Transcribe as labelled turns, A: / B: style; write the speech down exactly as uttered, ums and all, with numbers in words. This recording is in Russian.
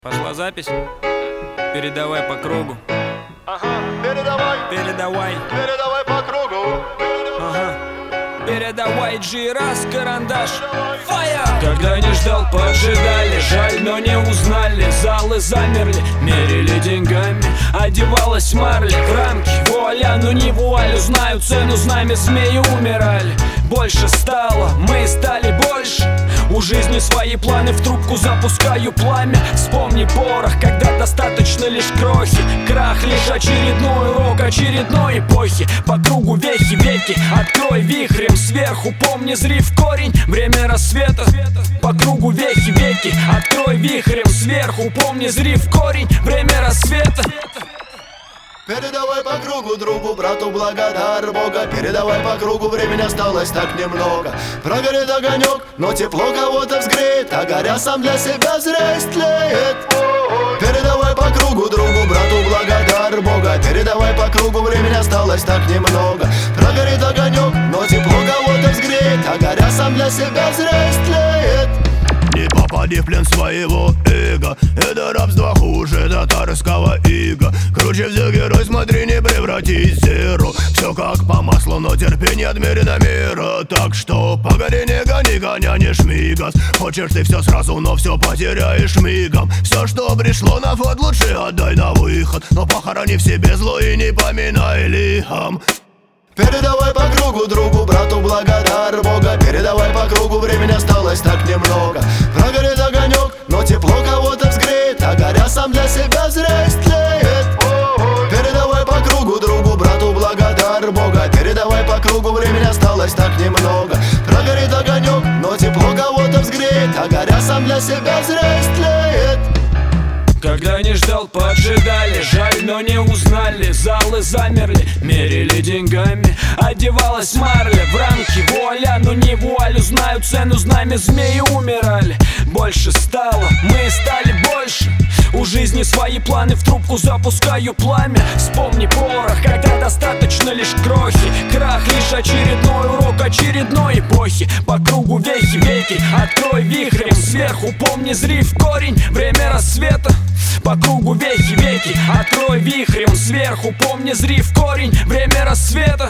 A: Пошла запись? Передавай по кругу.
B: Ага, передавай,
A: Передавай.
B: передавай по кругу.
A: Ага. Передавай джи, раз, карандаш. Фаер! Когда не ждал, поджидали. Жаль, но не узнали. Залы замерли, мерили деньгами. Одевалась марли в рамки. Вуаля, ну не вуаль. Узнаю цену, знамя змеи умирали. Больше стало, мы стали больше. У жизни свои планы, в трубку запускаю пламя. Вспомни порох, когда достаточно лишь крохи. Крах лишь очередной урок очередной эпохи. По кругу вехи, веки, открой вихрем сверху. Помни, зри в корень, время рассвета. По кругу вехи, веки, открой вихрем сверху. Помни, зри в корень, время рассвета.
B: Передавай по кругу другу, брату, благодар Бога. Передавай по кругу, времени осталось так немного. Прогорит огонек, но тепло кого-то взгреет, а горя сам для себя зря истлеет. Передавай по кругу другу, брату, благодар Бога. Передавай по кругу, времени осталось так немного. Прогорит огонек, но тепло кого-то взгреет, а горя сам для себя зря истлеет.
C: Не попади в плен своего эго. Это рабство хуже татарского ига. Круче всех герой, смотри, не превратись в зеру. Все как по маслу, но терпение отмерено мира. Так что погоди, не гони коня, не шмигас. Хочешь ты все сразу, но все потеряешь мигом. Все, что пришло на фот, лучше отдай на выход. Но похорони в себе зло и не поминай лихом.
B: Передавай по кругу другу, брату, благодар Бога. Передавай по кругу, времени осталось так немного. Прогорит огонек, но тепло кого-то взгреет, а горя сам для себя зря истлеет. Передавай по кругу другу, брату, благодар Бога. Передавай по кругу, времени осталось так немного. Прогорит огонек, но тепло кого-то взгреет, а горя сам для себя зря истлеет.
A: Когда не ждал, поджидали. Жаль, но не узнали. Залы замерли, мерили деньгами. Одевалась марля в рамки. Вуаля, ну не вуаль. Узнаю цену, знамя змеи умирали. Больше стало, мы стали больше. У жизни свои планы, в трубку запускаю пламя. Вспомни порох, когда достаточно лишь крохи. Крах лишь очередной урок очередной эпохи. По кругу вехи, веки, открой вихрем сверху. Помни, зри в корень, время рассвета. По кругу вехи, веки, открой вихрем сверху. Помни, зри в корень, время рассвета.